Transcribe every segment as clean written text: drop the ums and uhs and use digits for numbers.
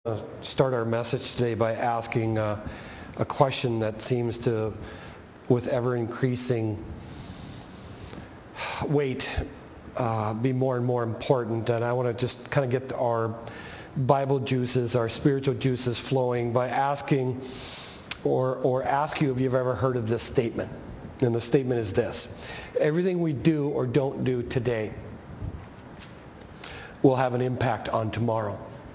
Start our message today by asking a question that seems to, with ever increasing weight, be more and more important. And I want to just kind of get our Bible juices, our spiritual juices flowing by asking or ask you if you've ever heard of this statement. And the statement is this: everything we do or don't do today will have an impact on tomorrow.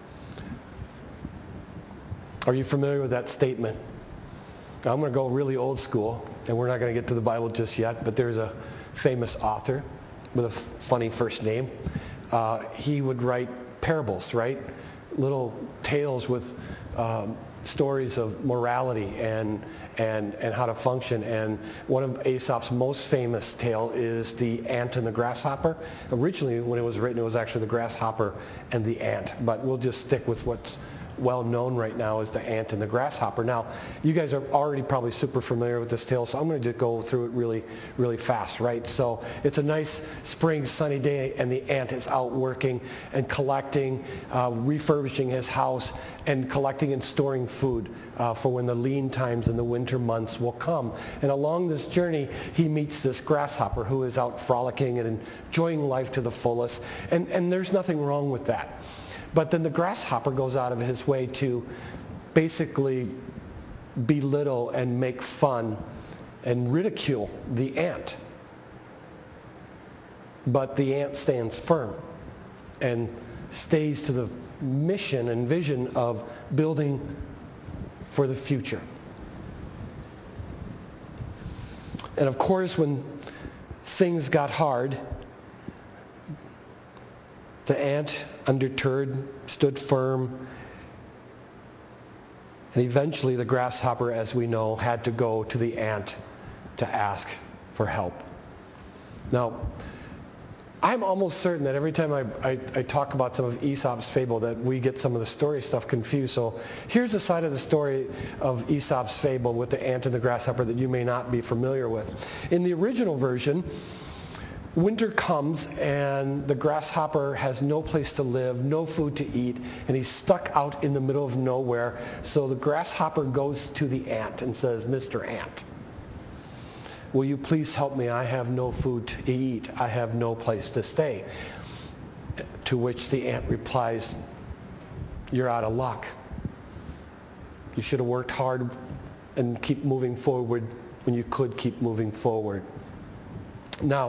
Are you familiar with that statement? Now, I'm going to go really old school, and we're not going to get to the Bible just yet, but there's a famous author with a funny first name. He would write parables, right? Little tales with stories of morality and how to function. And one of Aesop's most famous tale is The Ant and the Grasshopper. Originally, when it was written, it was actually the grasshopper and the ant, but we'll just stick with what's well known right now as The Ant and the Grasshopper. Now, you guys are already probably super familiar with this tale, so I'm going to just go through it really, really fast, right? So it's a nice spring sunny day, and the ant is out working and collecting, refurbishing his house, and collecting and storing food for when the lean times in the winter months will come. And along this journey, he meets this grasshopper who is out frolicking and enjoying life to the fullest, and there's nothing wrong with that. But then the grasshopper goes out of his way to basically belittle and make fun and ridicule the ant. But the ant stands firm and stays to the mission and vision of building for the future. And of course, when things got hard, the ant, undeterred, stood firm. And eventually the grasshopper, as we know, had to go to the ant to ask for help. Now, I'm almost certain that every time I talk about some of Aesop's fable that we get some of the story stuff confused. So here's a side of the story of Aesop's fable with the ant and the grasshopper that you may not be familiar with. In the original version, winter comes and the grasshopper has no place to live, no food to eat, and he's stuck out in the middle of nowhere. So the grasshopper goes to the ant and says, "Mr. Ant, will you please help me? I have no food to eat. I have no place to stay." To which the ant replies, "You're out of luck. You should have worked hard and keep moving forward when you could keep moving forward." Now,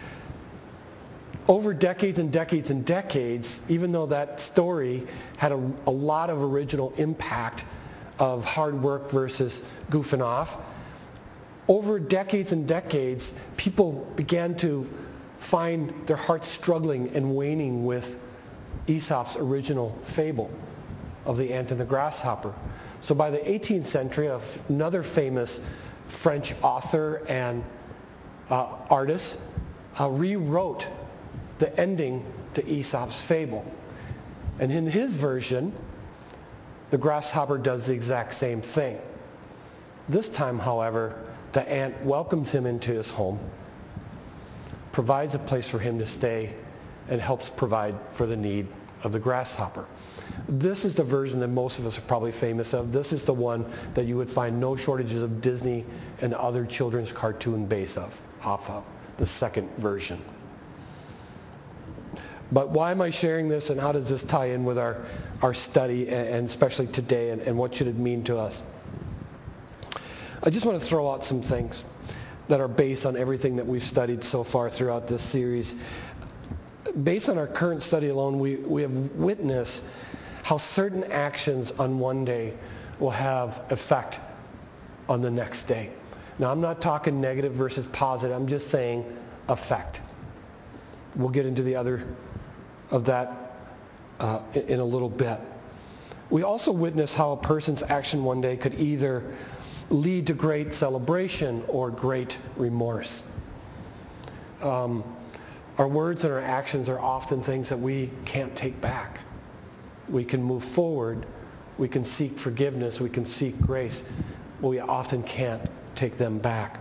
over decades and decades and decades, even though that story had a lot of original impact of hard work versus goofing off, over decades and decades, people began to find their hearts struggling and waning with Aesop's original fable of the ant and the grasshopper. So by the 18th century, another famous French author and artist rewrote the ending to Aesop's fable. And in his version, the grasshopper does the exact same thing. This time, however, the ant welcomes him into his home, provides a place for him to stay, and helps provide for the need of the grasshopper. This is the version that most of us are probably famous of. This is the one that you would find no shortages of Disney and other children's cartoon base off of, the second version. But why am I sharing this, and how does this tie in with our study, and especially today, and what should it mean to us? I just want to throw out some things that are based on everything that we've studied so far throughout this series. Based on our current study alone, we have witnessed how certain actions on one day will have effect on the next day. Now, I'm not talking negative versus positive. I'm just saying effect. We'll get into the other of that in a little bit. We also witness how a person's action one day could either lead to great celebration or great remorse. Our words and our actions are often things that we can't take back. We can move forward, we can seek forgiveness, we can seek grace, but we often can't take them back.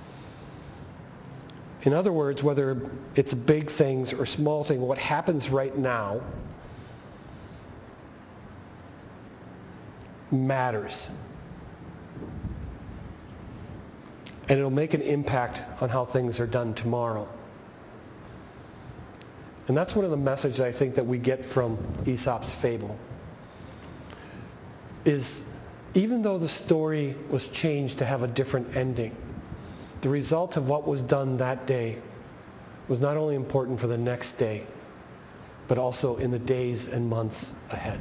In other words, whether it's big things or small things, what happens right now matters. And it'll make an impact on how things are done tomorrow. And that's one of the messages I think that we get from Aesop's fable. Is even though the story was changed to have a different ending, the result of what was done that day was not only important for the next day, but also in the days and months ahead.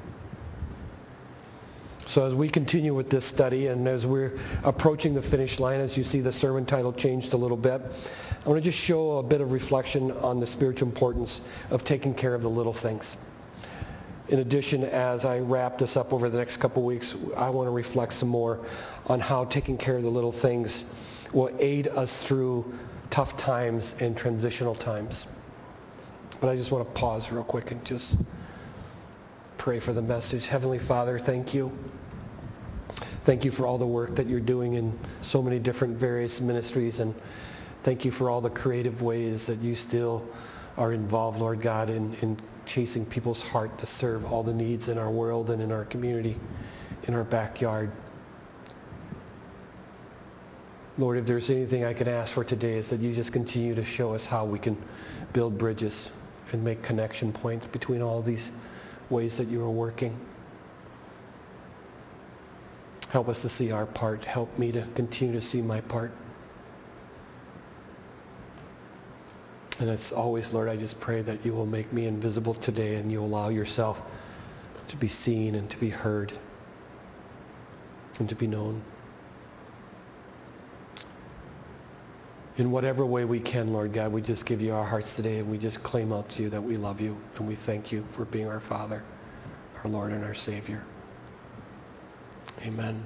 So as we continue with this study and as we're approaching the finish line, as you see the sermon title changed a little bit, I want to just show a bit of reflection on the spiritual importance of taking care of the little things. In addition, as I wrap this up over the next couple weeks, I want to reflect some more on how taking care of the little things will aid us through tough times and transitional times. But I just want to pause real quick and just pray for the message. Heavenly Father, thank you. Thank you for all the work that you're doing in so many different various ministries, and thank you for all the creative ways that you still are involved, Lord God, in chasing people's heart to serve all the needs in our world and in our community, in our backyard. Lord, if there's anything I can ask for today, is that you just continue to show us how we can build bridges and make connection points between all these ways that you are working. Help us to see our part. Help me to continue to see my part. And as always, Lord, I just pray that you will make me invisible today and you allow yourself to be seen and to be heard and to be known. In whatever way we can, Lord God, we just give you our hearts today and we just claim out to you that we love you and we thank you for being our Father, our Lord and our Savior. Amen.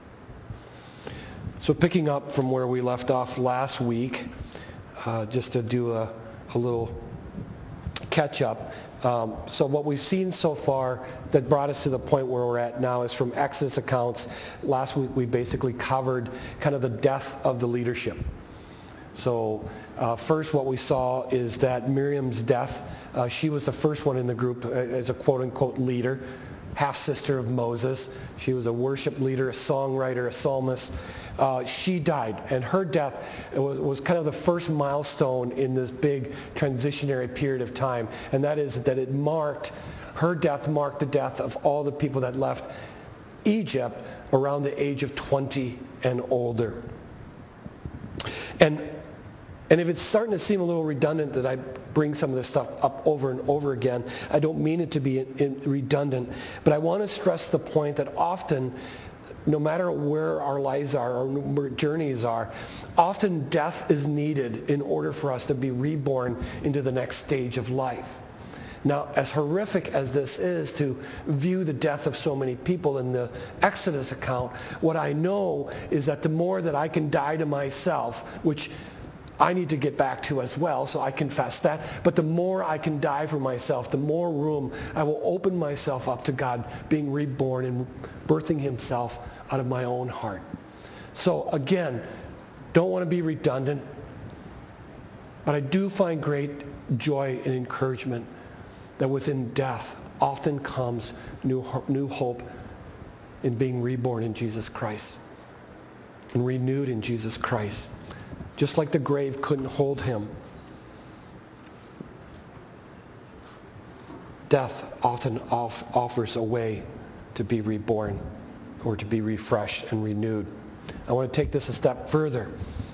So picking up from where we left off last week, just to do a little catch up. So what we've seen so far that brought us to the point where we're at now is from Exodus accounts. Last week we basically covered kind of the death of the leadership. So first what we saw is that Miriam's death, she was the first one in the group as a quote-unquote leader, half-sister of Moses. She was a worship leader, a songwriter, a psalmist. She died, and her death was kind of the first milestone in this big transitionary period of time, and that is that her death marked the death of all the people that left Egypt around the age of 20 and older. And if it's starting to seem a little redundant that I bring some of this stuff up over and over again, I don't mean it to be redundant, but I want to stress the point that often, no matter where our lives are or where journeys are, often death is needed in order for us to be reborn into the next stage of life. Now, as horrific as this is to view the death of so many people in the Exodus account, what I know is that the more that I can die to myself, which I need to get back to as well, so I confess that. But the more I can die for myself, the more room I will open myself up to God being reborn and birthing himself out of my own heart. So again, don't want to be redundant, but I do find great joy and encouragement that within death often comes new hope in being reborn in Jesus Christ and renewed in Jesus Christ. Just like the grave couldn't hold him, death often offers a way to be reborn or to be refreshed and renewed. I want to take this a step further.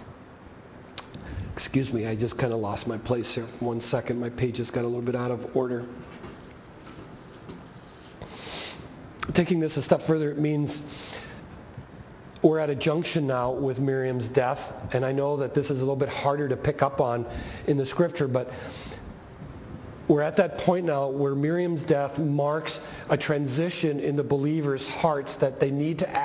Excuse me, I just kind of lost my place here. 1 second, my page just got a little bit out of order. Taking this a step further, it means we're at a junction now with Miriam's death, and I know that this is a little bit harder to pick up on in the scripture, but we're at that point now where Miriam's death marks a transition in the believers' hearts that they need to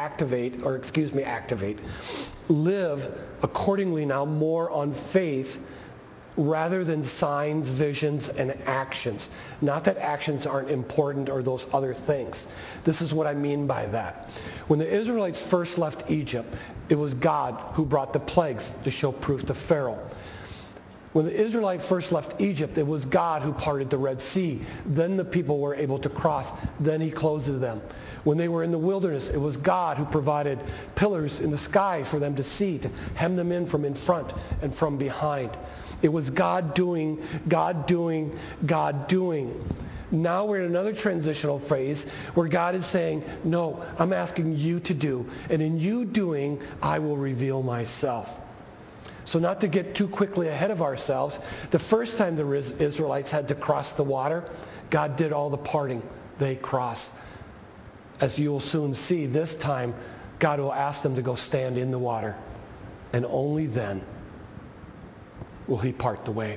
live accordingly now more on faith rather than signs, visions, and actions. Not that actions aren't important or those other things. This is what I mean by that. When the Israelites first left Egypt, it was God who brought the plagues to show proof to Pharaoh. When the Israelites first left Egypt, it was God who parted the Red Sea. Then the people were able to cross. Then he closed to them. When they were in the wilderness, it was God who provided pillars in the sky for them to see, to hem them in from in front and from behind. It was God doing, God doing, God doing. Now we're in another transitional phase where God is saying, no, I'm asking you to do. And in you doing, I will reveal myself. So not to get too quickly ahead of ourselves, the first time the Israelites had to cross the water, God did all the parting. They crossed. As you'll soon see, this time, God will ask them to go stand in the water. And only then will he part the way.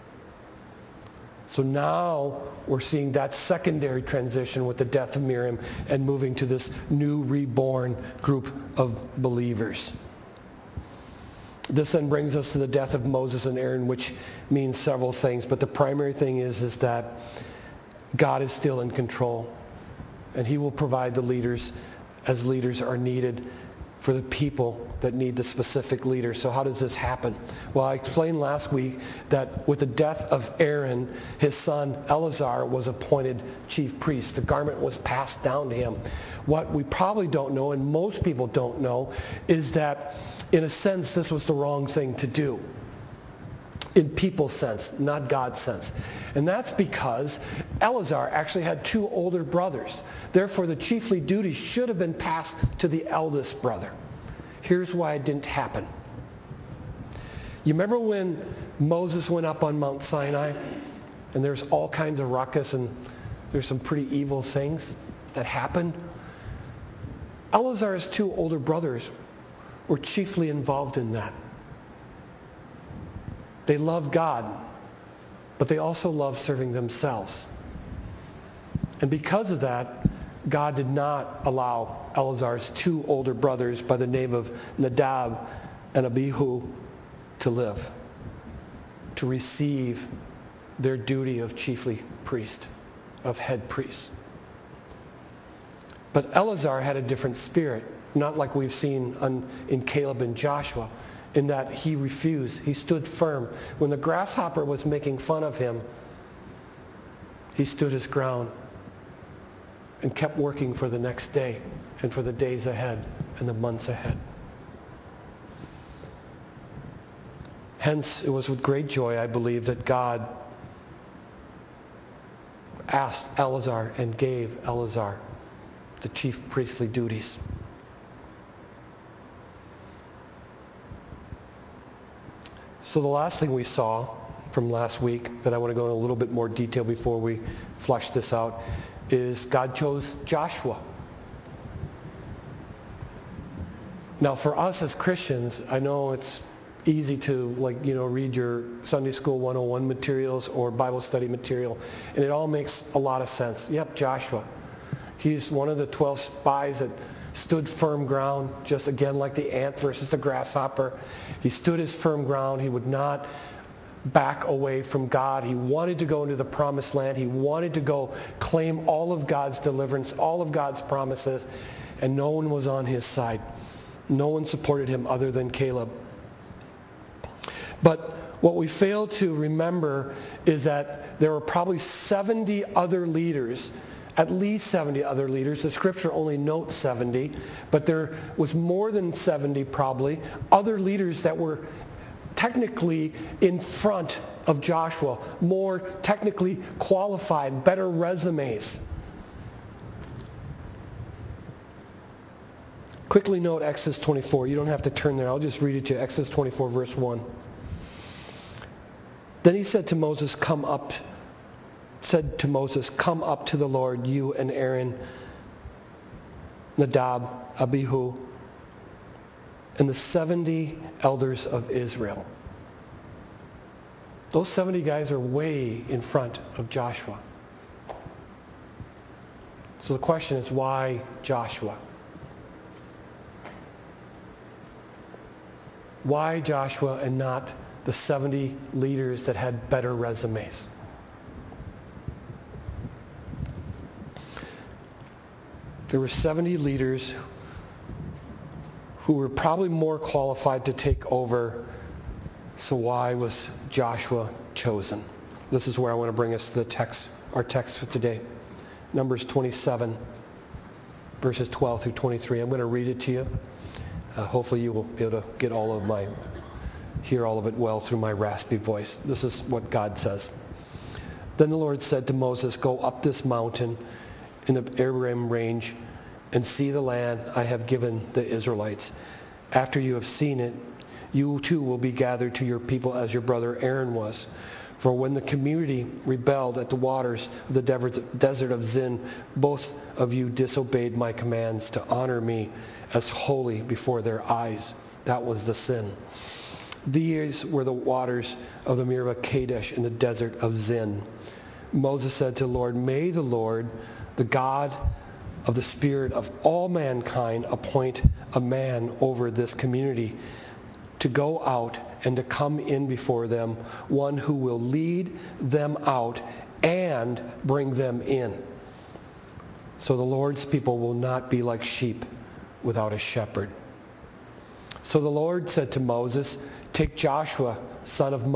So now we're seeing that secondary transition with the death of Miriam and moving to this new reborn group of believers. This then brings us to the death of Moses and Aaron, which means several things. But the primary thing is that God is still in control. And he will provide the leaders as leaders are needed for the people that need the specific leader. So how does this happen? Well, I explained last week that with the death of Aaron, his son Eleazar was appointed chief priest. The garment was passed down to him. What we probably don't know, and most people don't know, is that in a sense this was the wrong thing to do. In people's sense, not God's sense. And that's because Eleazar actually had two older brothers. Therefore, the chiefly duties should have been passed to the eldest brother. Here's why it didn't happen. You remember when Moses went up on Mount Sinai, and there's all kinds of ruckus, and there's some pretty evil things that happened? Eleazar's two older brothers were chiefly involved in that. They loved God, but they also loved serving themselves. And because of that, God did not allow Eleazar's two older brothers by the name of Nadab and Abihu to live, to receive their duty of chiefly priest, of head priest. But Eleazar had a different spirit, not like we've seen in Caleb and Joshua, in that he refused. He stood firm. When the grasshopper was making fun of him, he stood his ground and kept working for the next day and for the days ahead and the months ahead. Hence, it was with great joy, I believe, that God asked Eleazar and gave Eleazar the chief priestly duties. So the last thing we saw from last week that I want to go in a little bit more detail before we flush this out is God chose Joshua. Now for us as Christians, I know it's easy to read your Sunday School 101 materials or Bible study material, and it all makes a lot of sense. Yep, Joshua. He's one of the 12 spies that stood firm ground, just again like the ant versus the grasshopper. He stood his firm ground. He would not back away from God. He wanted to go into the promised land. He wanted to go claim all of God's deliverance, all of God's promises, and no one was on his side. No one supported him other than Caleb. But what we fail to remember is that there were probably 70 other leaders, at least 70 other leaders. The scripture only notes 70, but there was more than 70 probably, other leaders that were technically in front of Joshua, more technically qualified, better resumes. Quickly note Exodus 24. You don't have to turn there. I'll just read it to you. Exodus 24, verse 1. Then he said to Moses, come up to the Lord, you and Aaron, Nadab, Abihu, and the 70 elders of Israel. Those 70 guys are way in front of Joshua. So the question is, why Joshua? Why Joshua and not the 70 leaders that had better resumes? There were 70 leaders who were probably more qualified to take over So why was Joshua chosen? This is where I want to bring us to the text, our text for today. Numbers 27, verses 12 through 23. I'm going to read it to you. Hopefully you will be able to hear all of it well through my raspy voice. This is what God says. Then the Lord said to Moses, "Go up this mountain in the Abraham range and see the land I have given the Israelites. After you have seen it, you too will be gathered to your people as your brother Aaron was. For when the community rebelled at the waters of the desert of Zin, both of you disobeyed my commands to honor me as holy before their eyes." That was the sin. "These were the waters of the Meribah Kadesh in the desert of Zin." Moses said to the Lord, "May the Lord, the God of the spirit of all mankind, appoint a man over this community to go out and to come in before them, one who will lead them out and bring them in. So the Lord's people will not be like sheep without a shepherd." So the Lord said to Moses, "Take Joshua, son of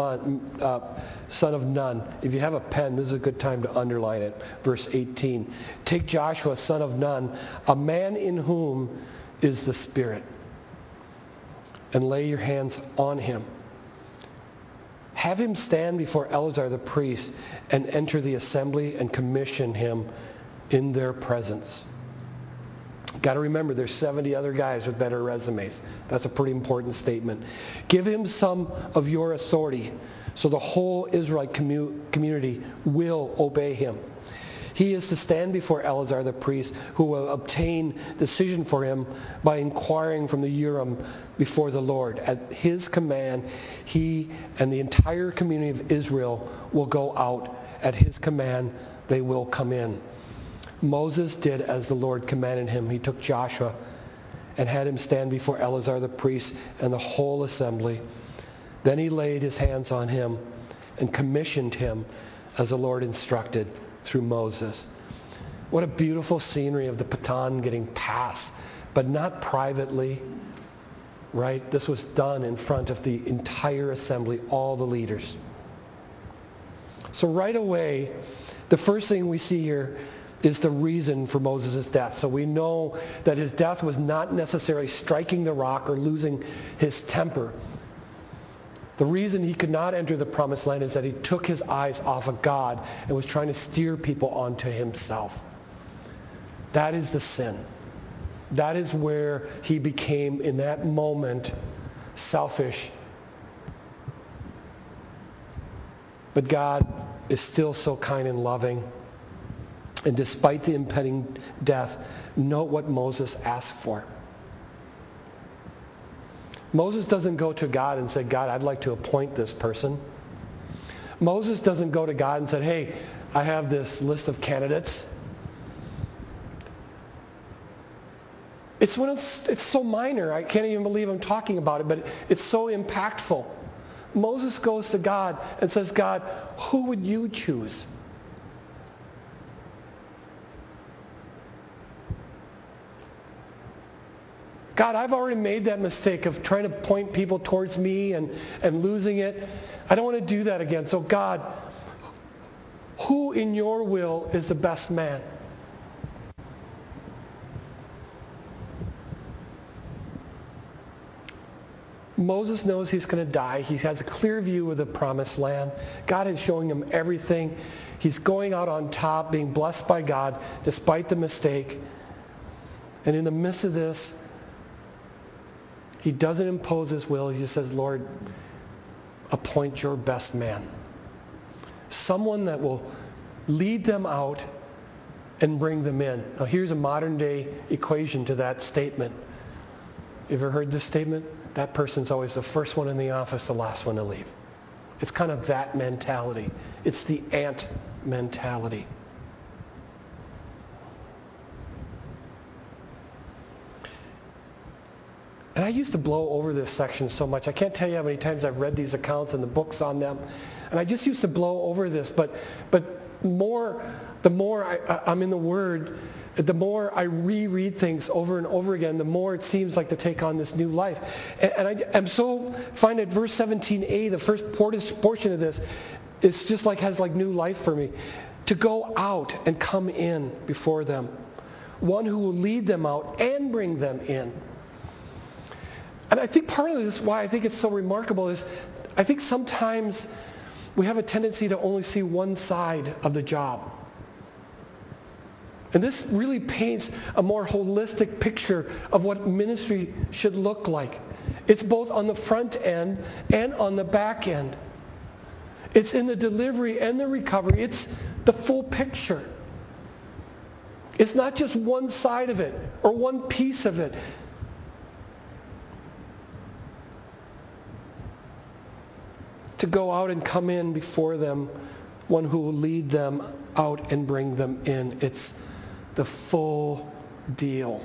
Nun." If you have a pen, this is a good time to underline it. Verse 18. "Take Joshua, son of Nun, a man in whom is the Spirit, and lay your hands on him. Have him stand before Eleazar the priest and enter the assembly and commission him in their presence." Got to remember, there's 70 other guys with better resumes. That's a pretty important statement. "Give him some of your authority so the whole Israelite community will obey him. He is to stand before Eleazar the priest, who will obtain decision for him by inquiring from the Urim before the Lord. At his command, he and the entire community of Israel will go out. At his command, they will come in." Moses did as the Lord commanded him. He took Joshua and had him stand before Eleazar the priest and the whole assembly. Then he laid his hands on him and commissioned him as the Lord instructed through Moses. What a beautiful scenery of the baton getting passed, but not privately, right? This was done in front of the entire assembly, all the leaders. So right away, the first thing we see here is the reason for Moses' death. So we know that his death was not necessarily striking the rock or losing his temper. The reason he could not enter the promised land is that he took his eyes off of God and was trying to steer people onto himself. That is the sin. That is where he became, in that moment, selfish. But God is still so kind and loving. And despite the impending death, note what Moses asked for. Moses doesn't go to God and say, "God, I'd like to appoint this person." Moses doesn't go to God and say, "Hey, I have this list of candidates." It's so minor. I can't even believe I'm talking about it, but it's so impactful. Moses goes to God and says, "God, who would you choose?" God, I've already made that mistake of trying to point people towards me and losing it. I don't want to do that again. So God, who in your will is the best man? Moses knows he's going to die. He has a clear view of the promised land. God is showing him everything. He's going out on top, being blessed by God despite the mistake. And in the midst of this, he doesn't impose his will. He just says, "Lord, appoint your best man. Someone that will lead them out and bring them in." Now here's a modern day equation to that statement. You ever heard this statement? That person's always the first one in the office, the last one to leave. It's kind of that mentality. It's the ant mentality. And I used to blow over this section so much. I can't tell you how many times I've read these accounts and the books on them. And I just used to blow over this. But the more I'm in the Word, the more I reread things over and over again, the more it seems like to take on this new life. And I'm so find that verse 17a, the first portion of this, is just like has like new life for me. To go out and come in before them. One who will lead them out and bring them in. And I think part of this is why I think it's so remarkable is I think sometimes we have a tendency to only see one side of the job. And this really paints a more holistic picture of what ministry should look like. It's both on the front end and on the back end. It's in the delivery and the recovery. It's the full picture. It's not just one side of it or one piece of it. To go out and come in before them, one who will lead them out and bring them in. It's the full deal.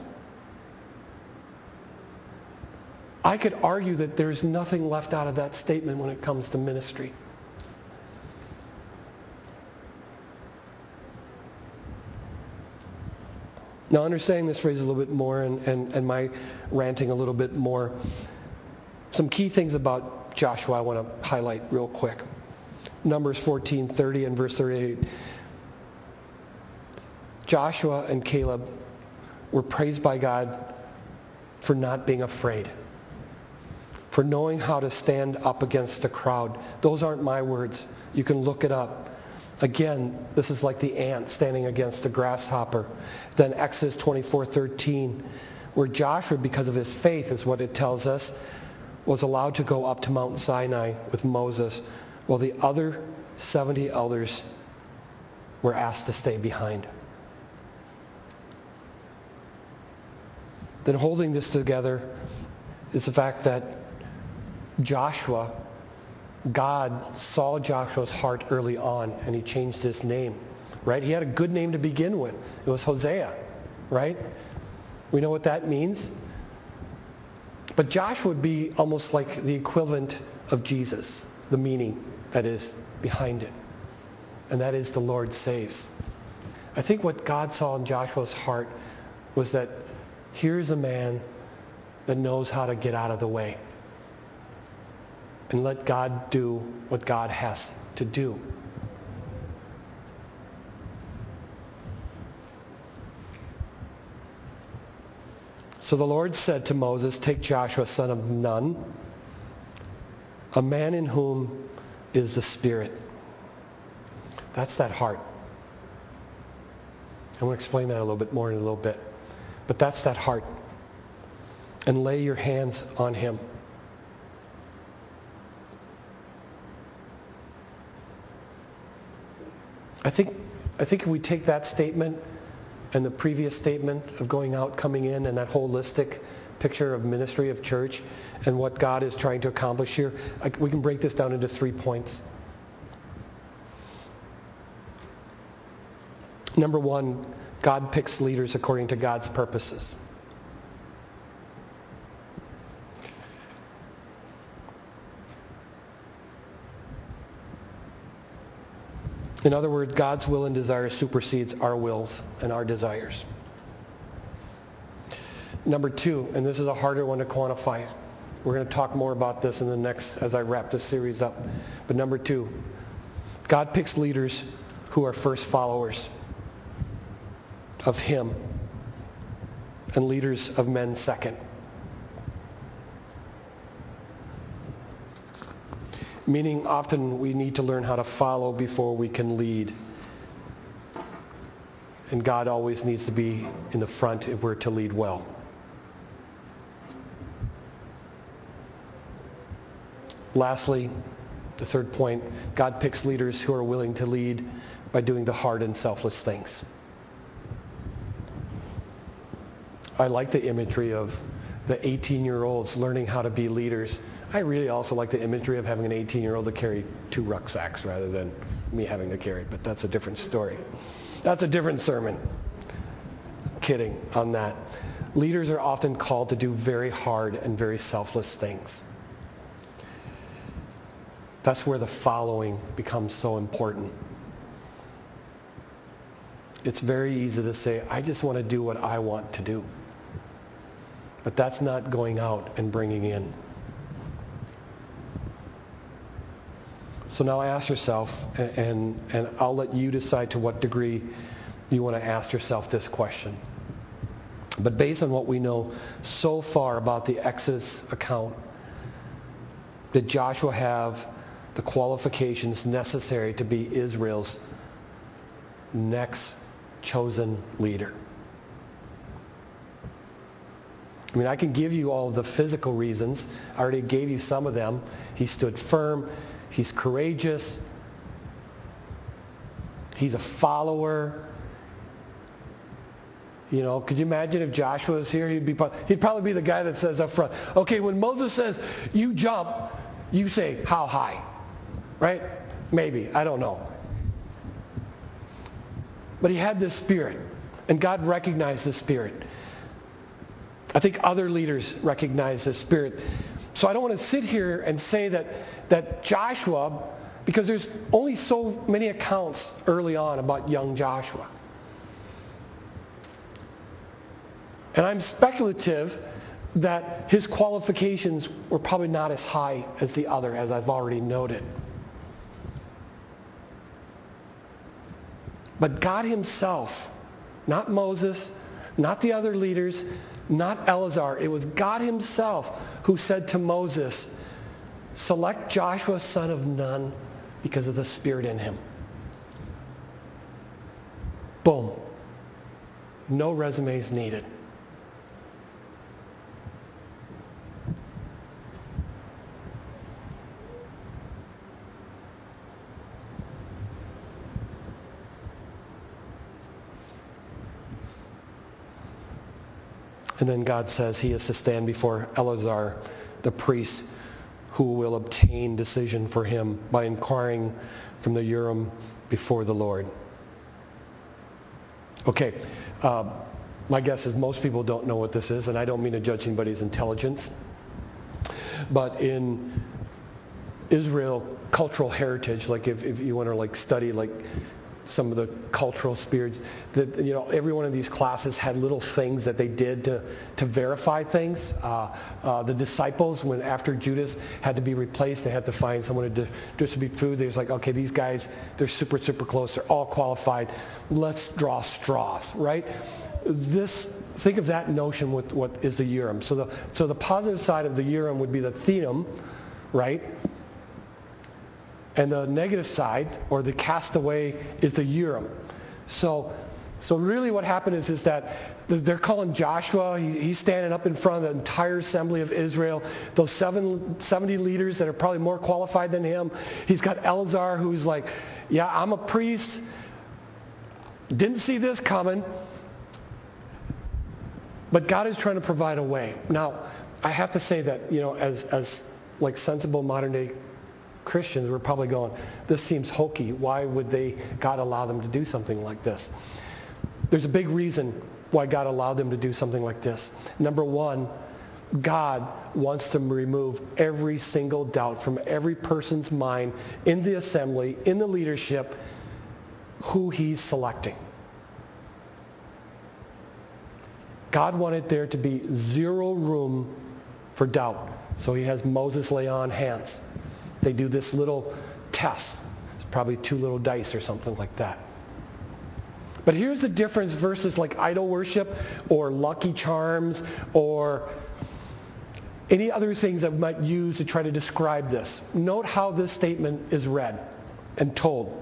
I could argue that there's nothing left out of that statement when it comes to ministry. Now, understanding this phrase a little bit more and my ranting a little bit more, some key things about Joshua I want to highlight real quick. Numbers 14:30 and verse 38. Joshua and Caleb were praised by God for not being afraid, for knowing how to stand up against the crowd. Those aren't my words. You can look it up. Again, this is like the ant standing against the grasshopper. Then Exodus 24:13, where Joshua, because of his faith, is what it tells us, was allowed to go up to Mount Sinai with Moses, while the other 70 elders were asked to stay behind. Then holding this together is the fact that Joshua, God saw Joshua's heart early on, and he changed his name, right? He had a good name to begin with. It was Hosea, right? We know what that means. But Joshua would be almost like the equivalent of Jesus, the meaning that is behind it. And that is the Lord saves. I think what God saw in Joshua's heart was that here's a man that knows how to get out of the way and let God do what God has to do. So the Lord said to Moses, "Take Joshua, son of Nun, a man in whom is the Spirit." That's that heart. I'm going to explain that a little bit more in a little bit. But that's that heart. And lay your hands on him. I think if we take that statement and the previous statement of going out, coming in, and that holistic picture of ministry of church and what God is trying to accomplish here, we can break this down into 3 points. Number one, God picks leaders according to God's purposes. In other words, God's will and desire supersedes our wills and our desires. Number two, and this is a harder one to quantify. We're going to talk more about this in the next, as I wrap this series up. But number two, God picks leaders who are first followers of him and leaders of men second. Meaning often we need to learn how to follow before we can lead. And God always needs to be in the front if we're to lead well. Lastly, the third point, God picks leaders who are willing to lead by doing the hard and selfless things. I like the imagery of the 18-year-olds learning how to be leaders. I really also like the imagery of having an 18-year-old to carry 2 rucksacks rather than me having to carry it, but that's a different story. That's a different sermon. Kidding on that. Leaders are often called to do very hard and very selfless things. That's where the following becomes so important. it's very easy to say, I just want to do what I want to do. But that's not going out and bringing in. So now ask yourself, and I'll let you decide to what degree you want to ask yourself this question. But based on what we know so far about the Exodus account, did Joshua have the qualifications necessary to be Israel's next chosen leader? I mean, I can give you all of the physical reasons. I already gave you some of them. He stood firm. He's courageous. He's a follower. You know, could you imagine if Joshua was here? He'd probably be the guy that says up front, okay, when Moses says, you jump, you say, how high? Right? Maybe. I don't know. But he had this spirit, and God recognized this spirit. I think other leaders recognize this spirit. So I don't want to sit here and say that Joshua, because there's only so many accounts early on about young Joshua. And I'm speculative that his qualifications were probably not as high as the other, as I've already noted. But God himself, not Moses, not the other leaders, not Eleazar, it was God himself who said to Moses, select Joshua, son of Nun, because of the spirit in him. Boom. No resumes needed. And then God says he is to stand before Eleazar, the priest, who will obtain decision for him by inquiring from the Urim before the Lord. Okay, my guess is most people don't know what this is, and I don't mean to judge anybody's intelligence. But in Israel cultural heritage, like if you want to study some of the cultural spirits, that every one of these classes had little things that they did to verify things. The disciples, when after Judas had to be replaced, they had to find someone to distribute food. They was like, okay, these guys, they're super close. They're all qualified. Let's draw straws, right? Think of that notion with what is the Urim. So the positive side of the Urim would be the Thummim, right? And the negative side, or the castaway, is the Urim. So really what happened is that they're calling Joshua. He's standing up in front of the entire assembly of Israel. Those 70 leaders that are probably more qualified than him. He's got Eleazar, who's like, yeah, I'm a priest. Didn't see this coming. But God is trying to provide a way. Now, I have to say that, as sensible modern day Christians, we're probably going, this seems hokey. Why would God allow them to do something like this? There's a big reason why God allowed them to do something like this. Number one, God wants to remove every single doubt from every person's mind in the assembly, in the leadership, who he's selecting. God wanted there to be zero room for doubt. So he has Moses lay on hands. They do this little test. It's probably 2 little dice or something like that. But here's the difference versus idol worship or Lucky Charms or any other things that we might use to try to describe this. Note how this statement is read and told.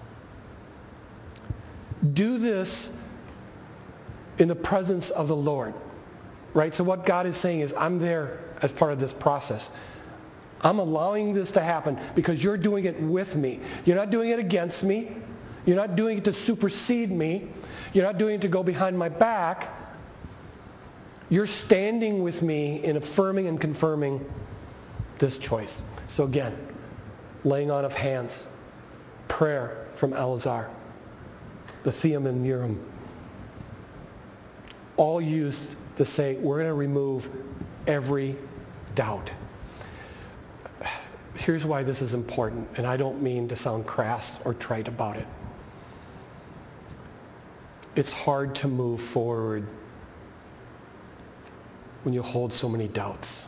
Do this in the presence of the Lord. Right? So what God is saying is, I'm there as part of this process. I'm allowing this to happen because you're doing it with me. You're not doing it against me. You're not doing it to supersede me. You're not doing it to go behind my back. You're standing with me in affirming and confirming this choice. So again, laying on of hands, prayer from Eleazar, the Thummim and Urim, all used to say, we're going to remove every doubt. Here's why this is important, and I don't mean to sound crass or trite about it. it's hard to move forward when you hold so many doubts.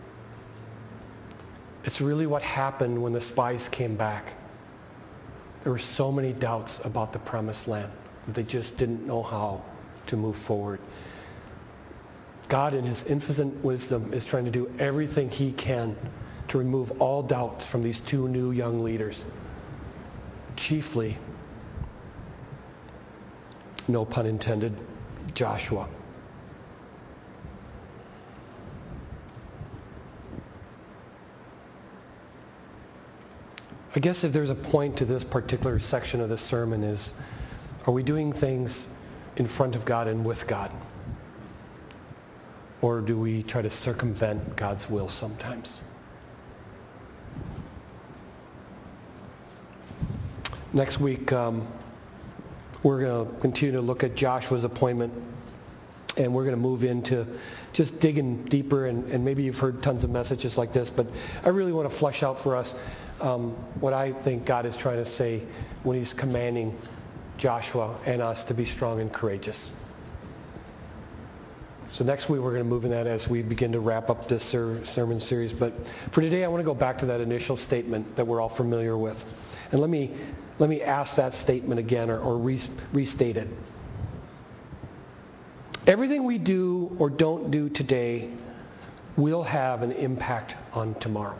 It's really what happened when the spies came back. There were so many doubts about the promised land that they just didn't know how to move forward. God, in his infinite wisdom, is trying to do everything he can to remove all doubts from these two new young leaders. Chiefly, no pun intended, Joshua. I guess if there's a point to this particular section of the sermon is, are we doing things in front of God and with God? Or do we try to circumvent God's will sometimes? Next week, we're going to continue to look at Joshua's appointment, and we're going to move into just digging deeper, and maybe you've heard tons of messages like this, but I really want to flesh out for us what I think God is trying to say when he's commanding Joshua and us to be strong and courageous. So next week we're going to move in that as we begin to wrap up this sermon series. But for today I want to go back to that initial statement that we're all familiar with. And let me ask that statement again or restate it. Everything we do or don't do today will have an impact on tomorrow.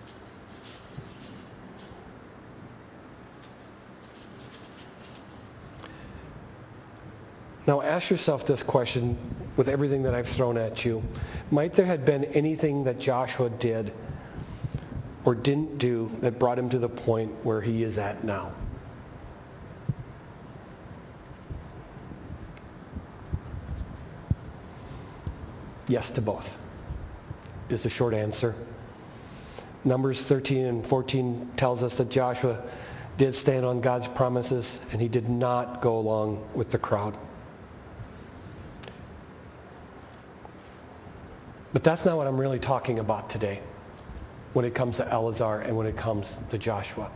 Now ask yourself this question with everything that I've thrown at you. Might there have been anything that Joshua did or didn't do that brought him to the point where he is at now? Yes to both is the short answer. Numbers 13 and 14 tells us that Joshua did stand on God's promises and he did not go along with the crowd. But that's not what I'm really talking about today when it comes to Eleazar and when it comes to Joshua.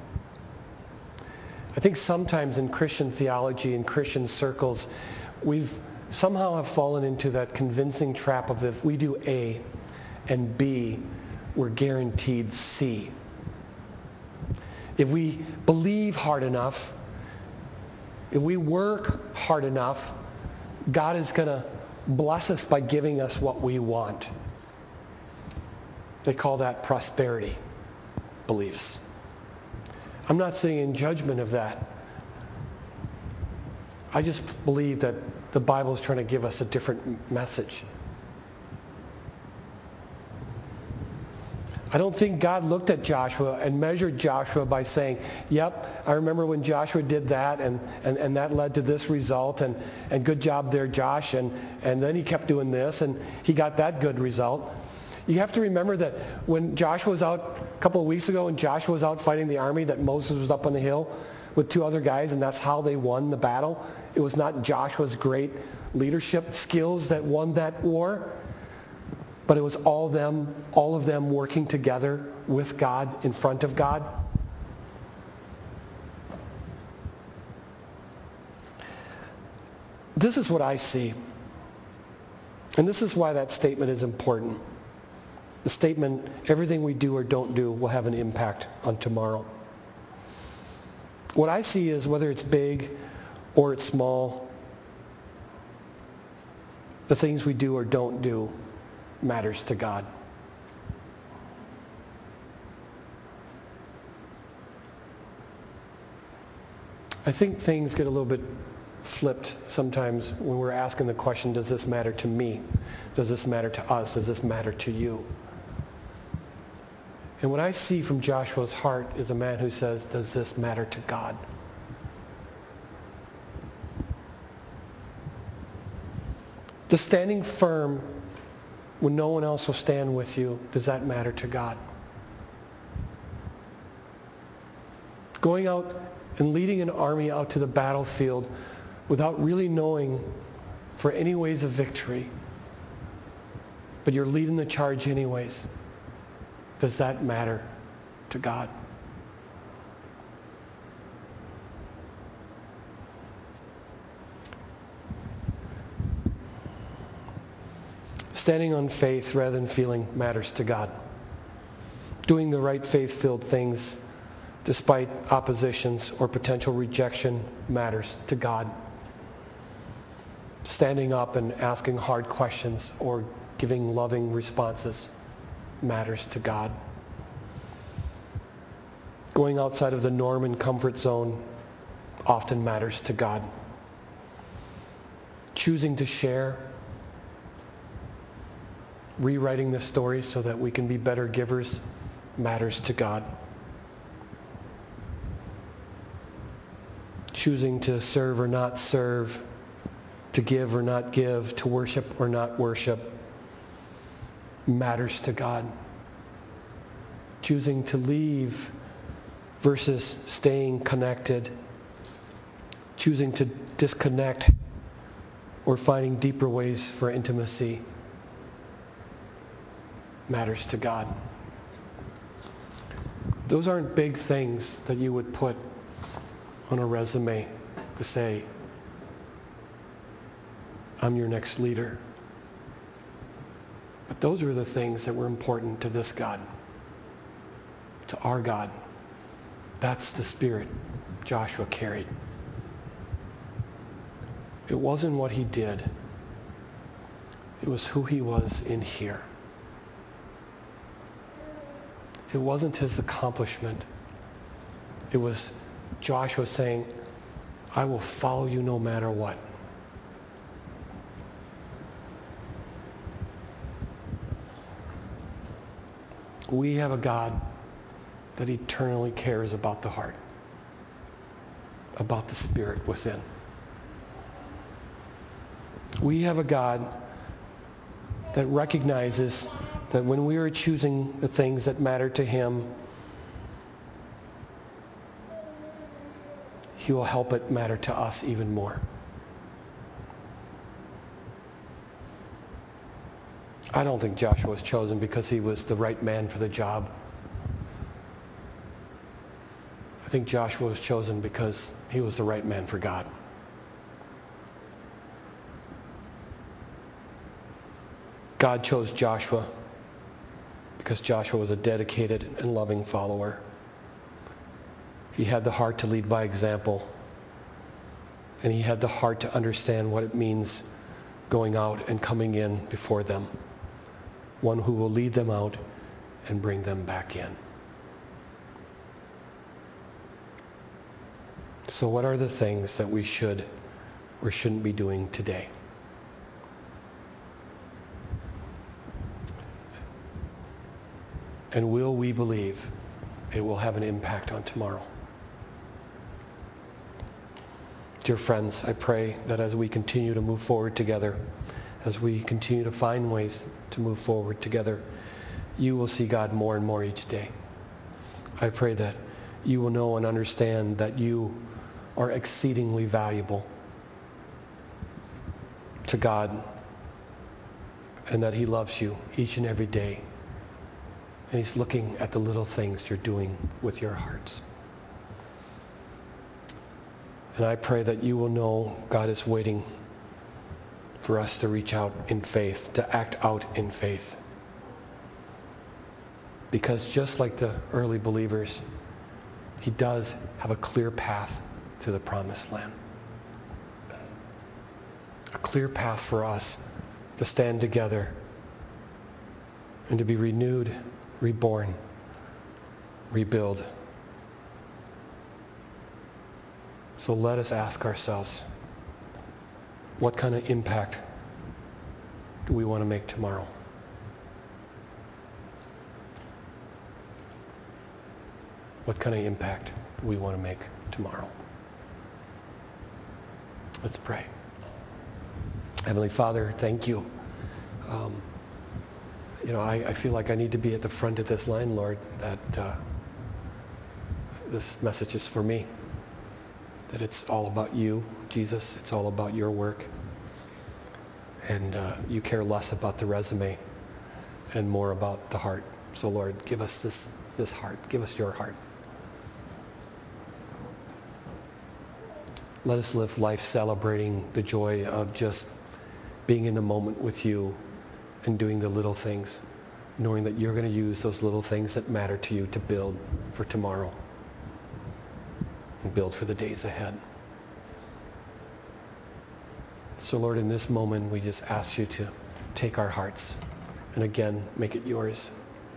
I think sometimes in Christian theology, in Christian circles, we've somehow have fallen into that convincing trap of if we do A and B, we're guaranteed C. If we believe hard enough, if we work hard enough, God is going to bless us by giving us what we want. They call that prosperity beliefs. I'm not saying in judgment of that. I just believe that the Bible is trying to give us a different message. I don't think God looked at Joshua and measured Joshua by saying, yep, I remember when Joshua did that and that led to this result and good job there, Josh. And then he kept doing this and he got that good result. You have to remember that when Joshua was out a couple of weeks ago and Joshua was out fighting the army, that Moses was up on the hill with two other guys and that's how they won the battle. It was not Joshua's great leadership skills that won that war. But it was all of them working together with God, in front of God. This is what I see. And this is why that statement is important. The statement, everything we do or don't do will have an impact on tomorrow. What I see is whether it's big or it's small, the things we do or don't do matters to God. I think things get a little bit flipped sometimes when we're asking the question, does this matter to me? Does this matter to us? Does this matter to you? And what I see from Joshua's heart is a man who says, does this matter to God? The standing firm when no one else will stand with you, does that matter to God? Going out and leading an army out to the battlefield without really knowing for any ways of victory, but you're leading the charge anyways, does that matter to God? Standing on faith rather than feeling matters to God. Doing the right faith-filled things despite oppositions or potential rejection matters to God. Standing up and asking hard questions or giving loving responses matters to God. Going outside of the norm and comfort zone often matters to God. Choosing to share, rewriting the story so that we can be better givers matters to God. Choosing to serve or not serve, to give or not give, to worship or not worship matters to God. Choosing to leave versus staying connected. Choosing to disconnect or finding deeper ways for intimacy matters to God. Those aren't big things that you would put on a resume to say, I'm your next leader. But those are the things that were important to this God, to our God. That's the spirit Joshua carried. It wasn't what he did. It was who he was in here. It wasn't his accomplishment. It was Joshua saying, I will follow you no matter what. We have a God that eternally cares about the heart, about the spirit within. We have a God that recognizes that when we are choosing the things that matter to him, he will help it matter to us even more. I don't think Joshua was chosen because he was the right man for the job. I think Joshua was chosen because he was the right man for God. God chose Joshua because Joshua was a dedicated and loving follower. He had the heart to lead by example, and he had the heart to understand what it means going out and coming in before them. One who will lead them out and bring them back in. So what are the things that we should or shouldn't be doing today? And will we believe it will have an impact on tomorrow? Dear friends, I pray that as we continue to move forward together, as we continue to find ways to move forward together, you will see God more and more each day. I pray that you will know and understand that you are exceedingly valuable to God and that he loves you each and every day. And he's looking at the little things you're doing with your hearts. And I pray that you will know God is waiting for us to reach out in faith, to act out in faith. Because just like the early believers, he does have a clear path to the promised land. A clear path for us to stand together and to be renewed, reborn, rebuild. So let us ask ourselves, what kind of impact do we want to make tomorrow? What kind of impact do we want to make tomorrow? Let's pray. Heavenly Father, thank you. I feel like I need to be at the front of this line, Lord, that this message is for me. That it's all about you, Jesus. It's all about your work. And you care less about the resume and more about the heart. So, Lord, give us this heart. Give us your heart. Let us live life celebrating the joy of just being in the moment with you and doing the little things, knowing that you're going to use those little things that matter to you to build for tomorrow and build for the days ahead. So Lord, in this moment, we just ask you to take our hearts and again, make it yours.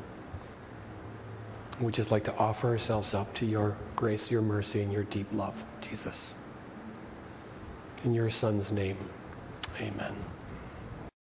We'd just like to offer ourselves up to your grace, your mercy, and your deep love, Jesus. In your Son's name, amen.